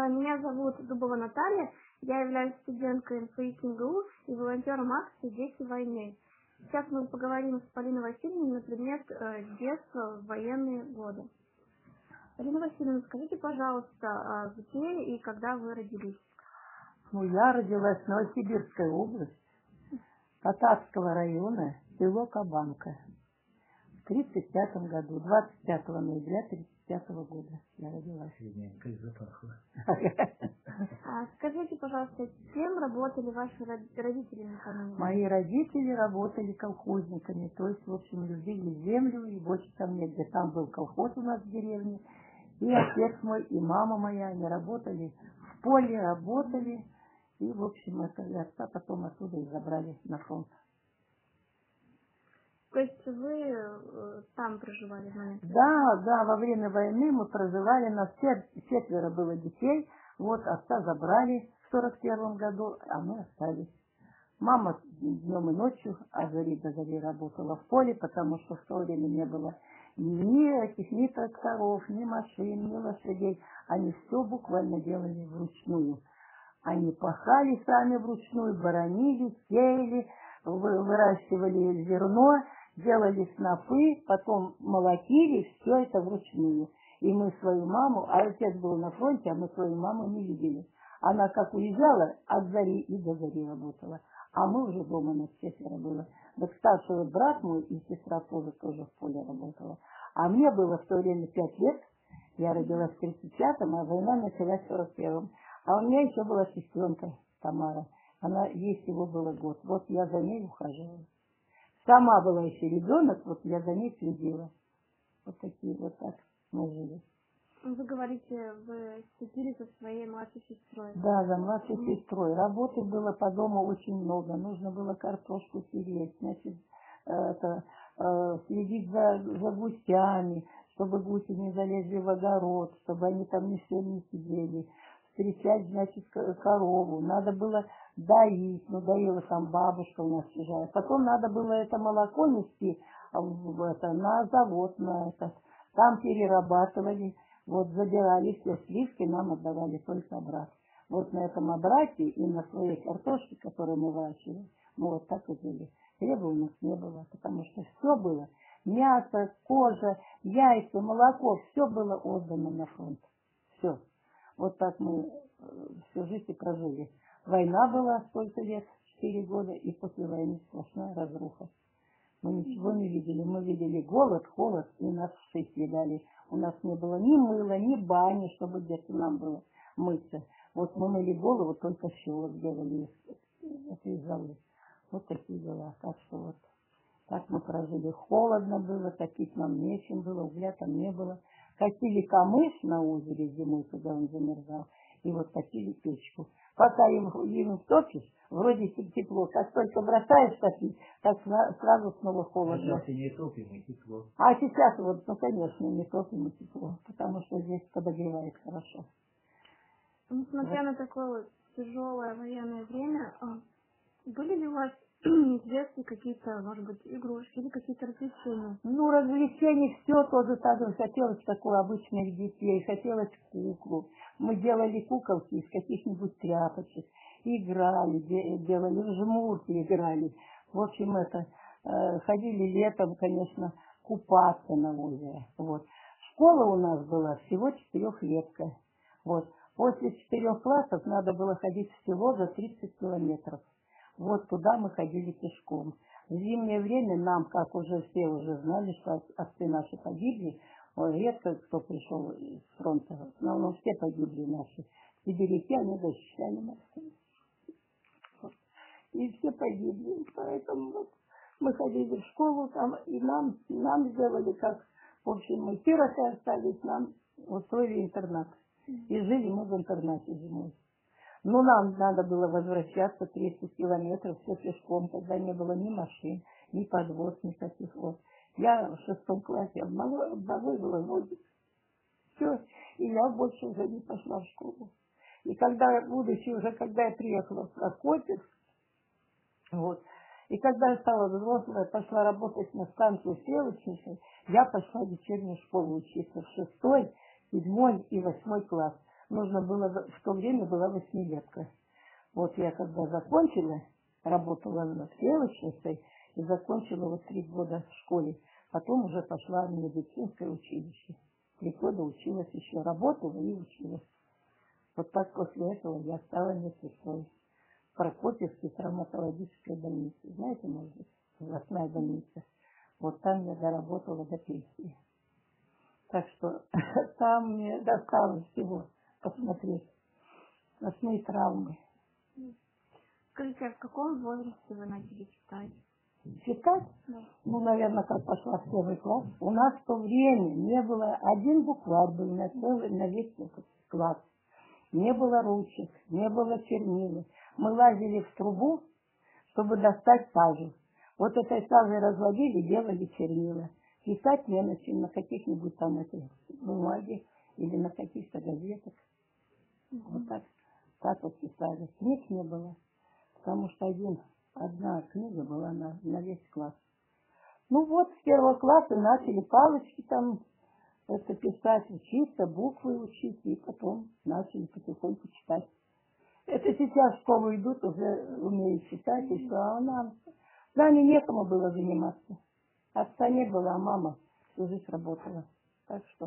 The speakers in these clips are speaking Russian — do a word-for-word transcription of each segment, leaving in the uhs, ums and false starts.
Меня зовут Дубова Наталья. Я являюсь студенткой эн эф и КИМГУ и волонтером акции «Дети войны». Сейчас мы поговорим с Полиной Васильевной на предмет э, детства в военные годы. Полина Васильевна, скажите, пожалуйста, где и когда вы родились? Ну, я родилась в Новосибирской области, Татарского района, село Кабанка. В тридцать пятом году, двадцать пятого ноября тридцать пятого года я родилась. А скажите, пожалуйста, кем работали ваши родители накануне? Мои родители работали колхозниками, то есть, в общем, любили землю, и больше там нет, где там был колхоз у нас в деревне. И отец мой, и мама моя, они работали в поле, работали, и, в общем, это и отца потом оттуда и забрали на фронт. То есть вы э, там проживали в момент? Да, да, во время войны мы проживали, нас четверо было детей, вот отца забрали в сорок первом году, а мы остались. Мама днем и ночью от зари до зари работала в поле, потому что в то время не было ни этих, ни тракторов, ни машин, ни лошадей. Они все буквально делали вручную. Они пахали сами вручную, боронили, сеяли, выращивали зерно, делали снопы, потом молотили, все это вручную. И мы свою маму, а отец был на фронте, а мы свою маму не видели. Она как уезжала, от зари и до зари работала. А мы уже дома, нас четверо было. Вот старший вот брат мой и сестра тоже, тоже в поле работала. А мне было в то время пять лет, я родилась в тридцать пятом, а война началась в сорок первом. А у меня еще была сестренка Тамара, она, ей всего было год. Вот я за ней ухаживала. Сама была еще ребенок, вот я за ней следила. Вот такие вот так мы жили. Вы говорите, вы следили за своей младшей сестрой. Да, за младшей mm. сестрой. Работы было по дому очень много. Нужно было картошку тереть, значит, это, э, следить за, за гусями, чтобы гуси не залезли в огород, чтобы они там не все не сидели. Встречать, значит, корову. Надо было доить. Ну, доила там бабушка у нас чужая. Потом надо было это молоко нести в, это, на завод, на это. Там перерабатывали. Вот забирали все сливки, нам отдавали только обратно. Вот на этом обрате и на своей картошке, которую мы выращивали, мы вот так и жили. Хлеба у нас не было, потому что все было. Мясо, кожа, яйца, молоко, все было отдано на фронт. Все. Вот так мы всю жизнь и прожили. Война была столько лет, четыре года, и после войны сплошная разруха. Мы ничего не видели. Мы видели голод, холод, и нас все съедали. У нас не было ни мыла, ни бани, чтобы где-то нам было мыться. Вот мы мыли голову, только щелок делали из золы. Вот такие дела. Так что вот так мы прожили. Холодно было, топить нам нечем было, угля там не было. Катили камыш на озере зимой, когда он замерзал, и вот топили печку. Пока им, им топишь, вроде тепло. Как только бросаешь топить, так сразу снова холодно. А сейчас не топим, и тепло. А сейчас вот, ну, конечно, не топим, и тепло, потому что здесь подогревает хорошо. Несмотря вот. на такое вот тяжелое военное время, были ли у вас известны какие-то, может быть, игрушки или какие-то развлечения? Ну, развлечений все тоже так же. Хотелось такое обычных детей, хотелось куклу. Мы делали куколки из каких-нибудь тряпочек, играли, делали в жмурки, играли. В общем, это, э, ходили летом, конечно, купаться на озере. Вот. Школа у нас была всего четырехлетка. Вот. После четырех классов надо было ходить в село за тридцать километров. Вот туда мы ходили пешком. В зимнее время нам, как уже все уже знали, что отцы наши погибли, ой, редко кто пришел с фронта, в основном все погибли наши. Сибиряки, они защищали нас. Вот. И все погибли. Поэтому вот мы ходили в школу там, и нам, нам сделали как, в общем, мы сироты остались, нам устроили интернат. И жили мы в интернате зимой. Ну, нам надо было возвращаться тридцать километров, все пешком, тогда не было ни машин, ни подвоз, никаких. Вот. Я в шестом классе одного, одного было возить. Все, и я больше уже не пошла в школу. И когда, будучи уже, когда я приехала в Прокопьевск, вот, и когда я стала взрослая, пошла работать на станцию стрелочницей, я пошла в вечернюю школу учиться в шестой, седьмой и восьмой класс. нужно было, в то время была восьмилетка. Вот я когда закончила, работала на стрелочницей и закончила вот три года в школе. Потом уже пошла в медицинское училище. Три года училась еще, работала и училась. Вот так после этого я стала медсестрой в Прокопьевской травматологической больнице. Знаете, может быть, областная больница. Вот там я доработала до пенсии. Так что там мне досталось всего посмотреть. Сплошные травмы. Скажите, а в каком возрасте вы начали читать? Читать? Да. Ну, наверное, как пошла в первый класс. У нас в то время не было, один букварь был на целый, на весь этот класс. Не было ручек, не было чернил. Мы лазили в трубу, чтобы достать сажу. Вот этой сажей разводили, делали чернила. Писать не на чем, на каких-нибудь там этой бумаге или на каких-то газетах. Mm-hmm. Вот так, так вот писали. Книг не было, потому что один, одна книга была на, на весь класс. Ну вот, с первого класса начали палочки там это писать, учиться, буквы учить, и потом начали потихоньку читать. Это сейчас в школу идут, уже умеют читать, и все, а нам, с нами некому было заниматься. Отца не было, а мама всю жизнь работала. Так что.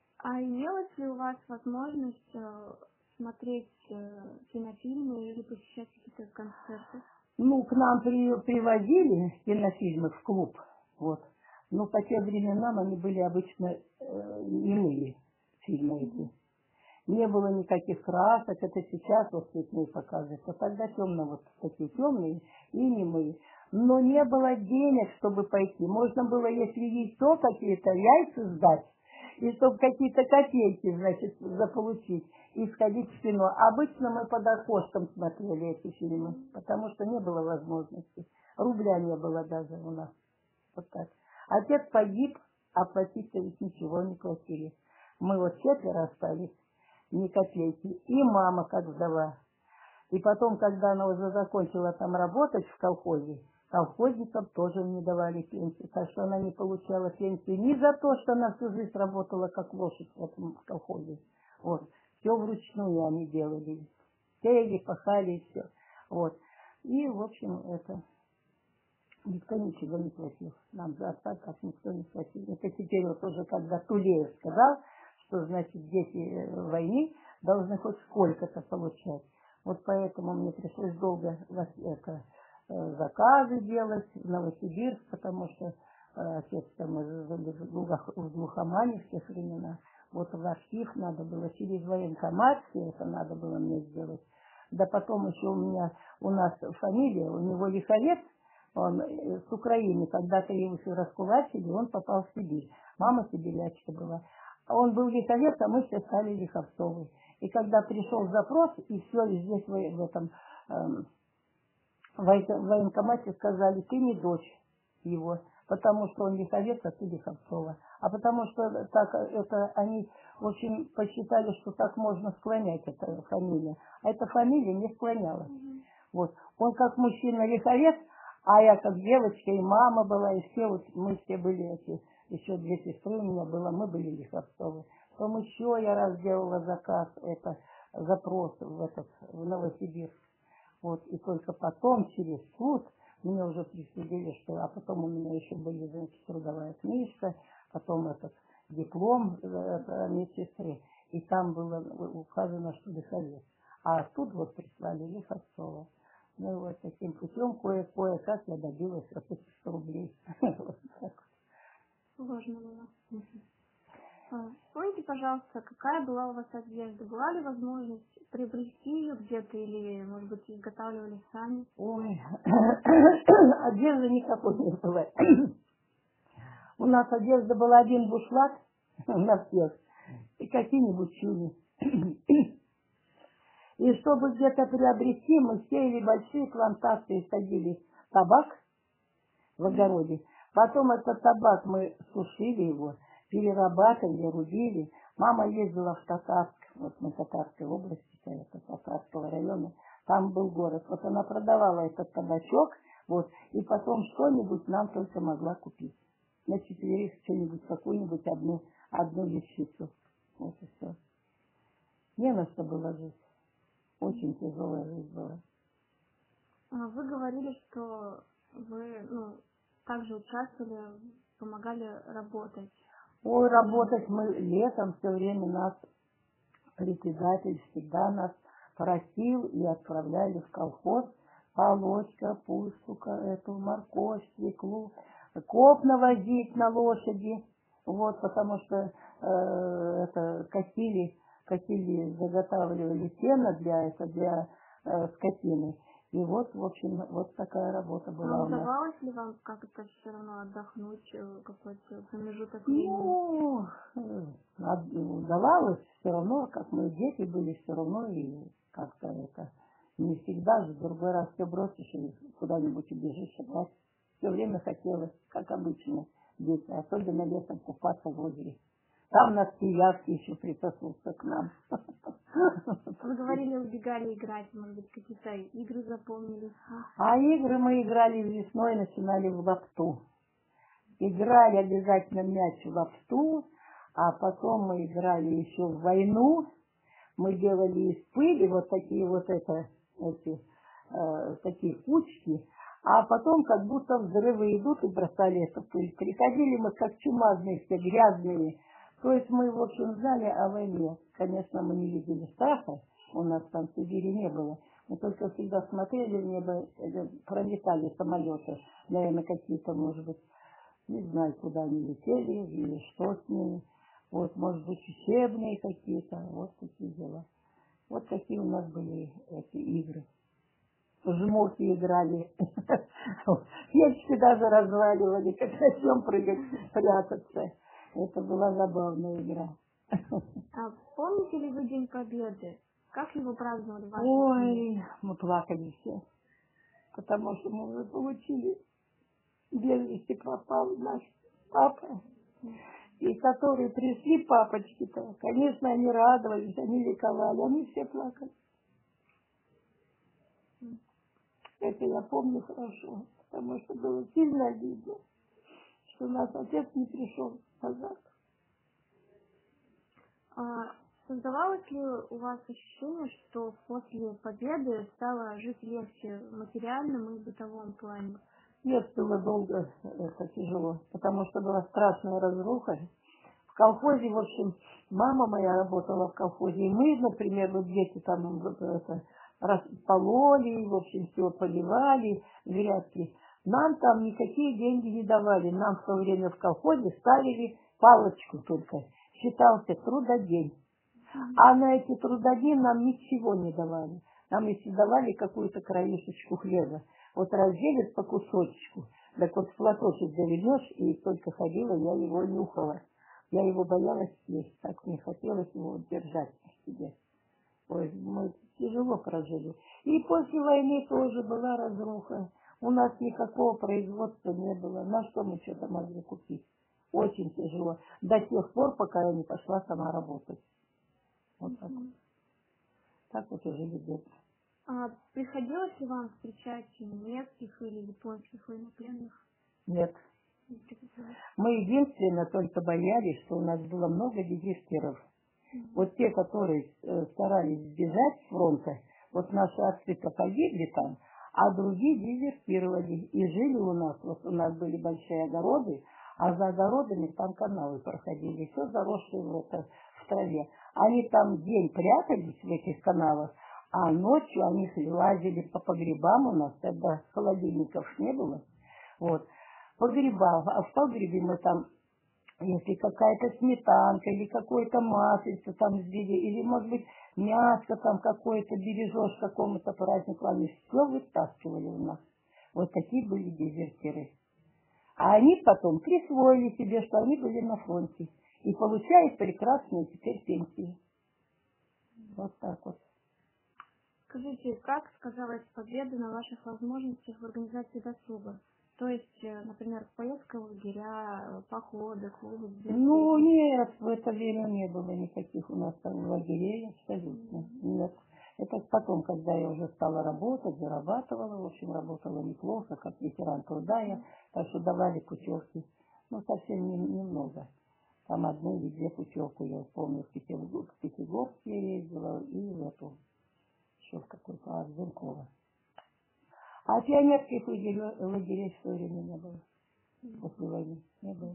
А имелась ли у вас возможность э, смотреть э, кинофильмы или посещать какие-то концерты? Ну, к нам при, привозили кинофильмы в клуб, вот. Но по тем временам они были обычно э, немые фильмы эти. Mm-hmm. Не было никаких красок, это сейчас вот цветные показывают, а тогда темно, вот такие темные и немые. Но не было денег, чтобы пойти. Можно было, если яйцо какие-то, яйца сдать, и чтобы какие-то копейки, значит, заполучить, и сходить в кино. Обычно мы под окошком смотрели эти фильмы, потому что не было возможности. Рубля не было даже у нас. Вот так. Отец погиб, а платить-то ведь ничего не платили. Мы вот четверо остались, ни копейки. И мама как вдова. И потом, когда она уже закончила там работать в колхозе, колхозникам тоже не давали пенсии. Так что она не получала пенсию ни за то, что она всю жизнь работала как лошадь в этом колхозе. Вот. Все вручную они делали. Сеяли, пахали и все. Вот. И, в общем, это... Никто ничего не платил. Нам за остаток никто не платил. Это теперь вот уже, когда Тулеев сказал, что, значит, дети войны должны хоть сколько-то получать. Вот поэтому мне пришлось долго это, заказы делать в Новосибирск, потому что отец там жили в глухомане в тех временах. Вот в архив надо было через военкомат, все это надо было мне сделать. Да потом еще у меня, у нас фамилия, у него Лиховец, он с Украины, когда-то его все раскулачили, он попал в Сибирь. Мама сибирячка была. Он был Лиховец, а мы все стали Лиховцовы. И когда пришел запрос, и все, и здесь в, в этом эм, в военкомате сказали, ты не дочь его, потому что он Лиховец, а ты Лиховцова. А потому что так это они очень посчитали, что так можно склонять эту фамилию. А эта фамилия не склоняла. Mm-hmm. Вот. Он как мужчина Лиховец, а я как девочка, и мама была, и все, вот мы все были эти, еще две сестры у меня было, мы были Лиховцовы. Потом еще я раз делала заказ, это запрос в, этот, в Новосибирск. Вот, и только потом, через суд, мне уже присудили, что, а потом у меня еще были, значит, трудовая книжка, потом этот диплом это, медсестры, и там было указано, что Лиховец. А тут вот прислали Лиховцова. Ну вот таким путем кое-кое как я добилась от этих рублей. Сложно было. Вспомните, пожалуйста, какая была у вас одежда? Была ли возможность приобрести ее где-то или, может быть, изготавливали сами? Ой, одежды никакой не было. У нас одежда была один бушлат на всех и какие-нибудь чуни. И чтобы где-то приобрести, мы сеяли большие плантации, садили табак в огороде. Потом этот табак мы сушили его, перерабатывали, рубили. Мама ездила в Татарск, вот на Татарской области, это Татарского района, там был город. Вот она продавала этот табачок, вот, и потом что-нибудь нам только могла купить. На четверых что-нибудь, какую-нибудь одну, одну вещицу. Вот и все. Не на что было жить. Очень тяжелая жизнь была. Вы говорили, что вы ну, также участвовали, помогали работать. Ой, работать мы летом все время нас, председатель всегда нас просил и отправляли в колхоз полоть капусту, эту морковь, свеклу, копна возить на лошади. Вот, потому что э, это косили, косили, заготавливали сено для, это, для э, скотины. И вот, в общем, вот такая работа была а у нас. удавалось ли вам как-то все равно отдохнуть, какой-то промежуток времени? Ну, удавалось все равно, как мы дети были, все равно и как-то это не всегда же, в другой раз все бросишь и куда-нибудь убежишь опять. Все время хотелось, как обычно, дети, особенно летом купаться в озере. Там нас пиявки еще присосутся к нам. Вы говорили, убегали играть, может быть, какие-то игры запомнились? А игры мы играли весной, начинали в лапту. Играли обязательно мяч в лапту, а потом мы играли еще в войну. Мы делали из пыли вот такие вот это, эти, э, такие кучки, а потом как будто взрывы идут и бросали эту пыль. Приходили мы как чумазные, все грязные. То есть мы, в общем, знали о войне. Конечно, мы не видели страха, у нас там в Сибири не было. Мы только всегда смотрели в небо, пролетали самолеты, наверное, какие-то, может быть, не знаю, куда они летели или что с ними. Вот, может быть, учебные какие-то, вот такие дела. Вот такие у нас были эти игры. В жмурки играли. Печки даже разваливали, как начнем прыгать, прятаться. Это была забавная игра. А помните ли вы День Победы? Как его праздновали в вашей Ой, семье? мы плакали все, потому что мы уже получили, без вести пропал наш папа. И которые пришли папочки-то, конечно, они радовались, они ликовали, они все плакали. Это я помню хорошо, потому что было сильно обидно, что у нас отец не пришел назад. А создавалось ли у вас ощущение, что после победы стало жить легче в материальном и бытовом плане? Нет, было долго, это тяжело, потому что была страшная разруха. В колхозе, в общем, мама моя работала в колхозе, и мы, например, вот дети там вот это, пололи, в общем, все поливали, грядки. Нам там никакие деньги не давали, нам в то время в колхозе ставили палочку только, считался трудодень. А на эти трудодни нам ничего не давали. Нам если давали какую-то краешечку хлеба, вот разделят по кусочку, так вот в платочек заведешь, и только ходила, я его нюхала. Я его боялась съесть, так мне хотелось его держать в себе. Ой, мы тяжело прожили. И после войны тоже была разруха. У нас никакого производства не было. На что мы что-то могли купить? Очень тяжело. До тех пор, пока я не пошла сама работать. Вот так вот. Так вот и жили дети. А приходилось ли вам встречать немецких или японских военнопленных? Нет. Мы единственное только боялись, что у нас было много дезертиров. Mm-hmm. Вот те, которые э, старались сбежать с фронта, вот наши отцы-то погибли там, а другие дезертировали и жили у нас. Вот у нас были большие огороды, а за огородами там каналы проходили, все заросшие в, это, в траве. Они там день прятались в этих каналах, а ночью они лазили по погребам у нас, тогда холодильников не было. Вот. Погреба, а в погребе мы там, если какая-то сметанка или какое-то маслице там сбили, или, может быть, мясо там какое-то бережешь к какому-то празднику, они все вытаскивали у нас. Вот такие были дезертиры. А они потом присвоили себе, что они были на фронте. И получают прекрасные теперь пенсии. Вот так вот. Скажите, как сказалась победа на ваших возможностях в организации досуга? То есть, например, поездка в лагеря, походы, клубы? Ну, нет, в это время не было никаких у нас там лагерей, абсолютно. Mm-hmm. Нет. Это потом, когда я уже стала работать, зарабатывала, в общем, работала неплохо, как ветеран труда я, так что давали путевки. Ну, совсем не, немного. Там одну или две путевку, я помню, в Пятигорск, в Пятигорск я ездила, и в эту, еще в какой-то, а, в Зенково. А пионерских лагерей, лагерей в то время не было. После войны не было.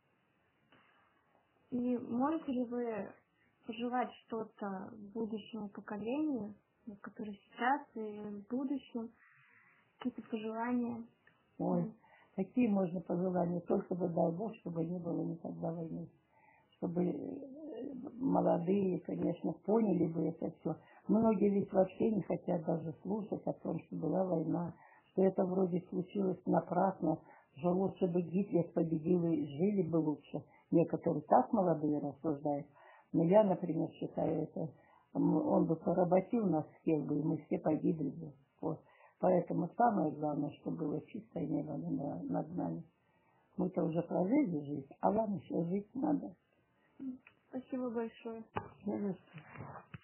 И можете ли вы пожелать что-то будущему поколению, которое сейчас и в будущем, какие-то пожелания? Ой, какие можно пожелания? Только бы, дай Бог, чтобы не было никогда войны. Чтобы э, молодые, конечно, поняли бы это все. Многие ведь вообще не хотят даже слушать о том, что была война, что это вроде случилось напрасно, что лучше бы Гитлер победил и жили бы лучше. Некоторые так молодые рассуждают. Но я, например, считаю это, он бы поработил нас всех бы, и мы все погибли бы. Вот. Поэтому самое главное, чтобы было чистое небо над нами. Мы-то уже прожили жизнь, а вам еще жить надо. Спасибо большое. Ну,